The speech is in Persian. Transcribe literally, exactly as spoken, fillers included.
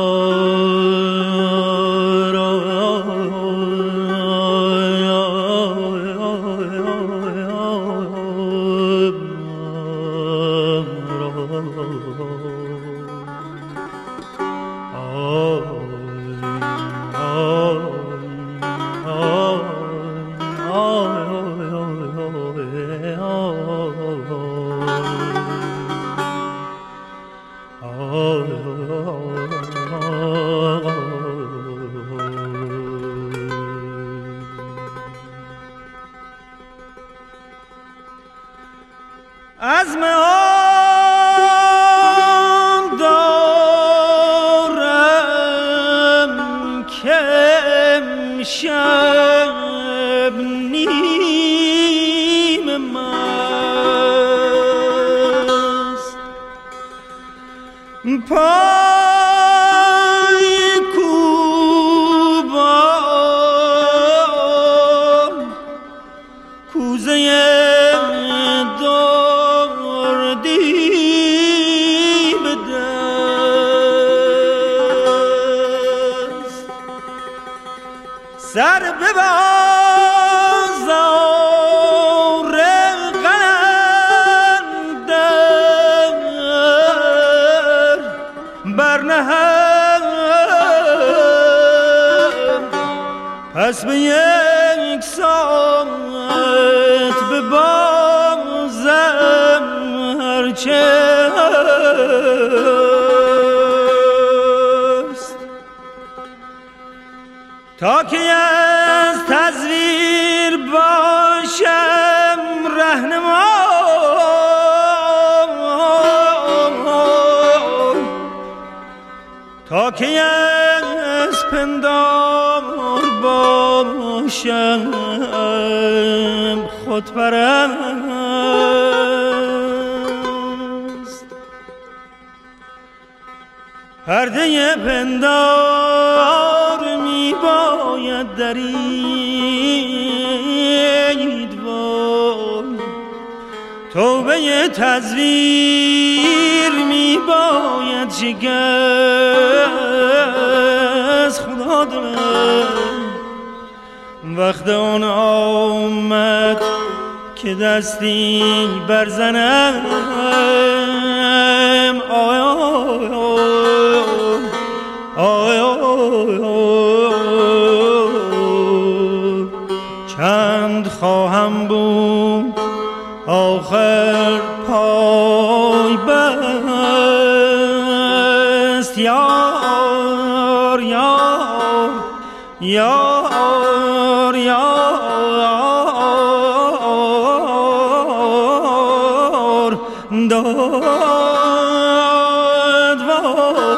عزم آن دارم که امشب نیم مست پای کوبان کوزه سر به بازار قلندر برنهم پس به یک ساعت به بازم هرچه تا که از تصویر باشم رهنما تا که از پندار باشم خودپرست پرده پندار می باید درید وای توبه تزویر می باید شکست خدا دلم وقت اون آمد که دستی برزنم آی آی آی آی چند خواهم بود آخر پای بست یار یار یار یار داد وای